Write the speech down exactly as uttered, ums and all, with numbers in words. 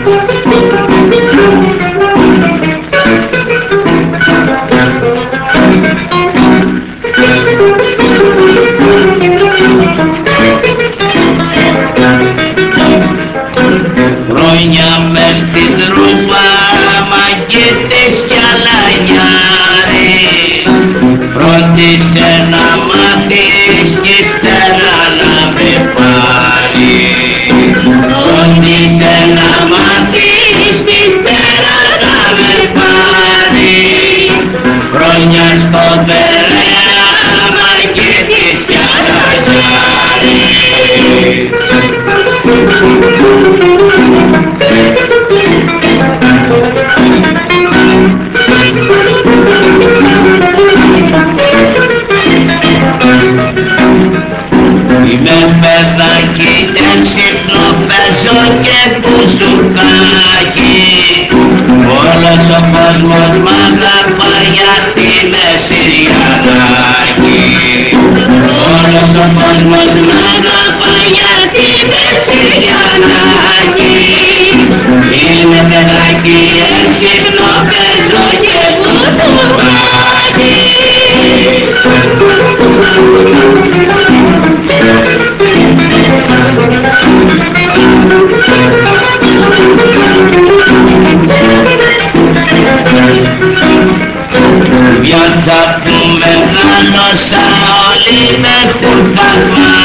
Χρόνια μες στην τρούπα μαγκέτες κι αλανιάρες, φρόντισε να μάθεις κι ύστερα να με πάρεις. Φρόντισε να μάθεις κι ύστερα να με πάρεις. Χρόνια στο Περαία μαγκέτες κι αλανιάρες. Είμαι παιδάκι και ξύπνο παίζω και μπουζουκάκι. Όλος ο κόσμος μ' αγαπάει γιατί είμαι Συριανάκι. Όλος ο κόσμος μ' αγαπάει γιατί είμαι Συριανάκι. Είμαι παιδάκι έξυπνο παίζω και μπουζουκάκι. Βιάτσα που μεγάλωσα όλοι με έχουν θαυμάσει.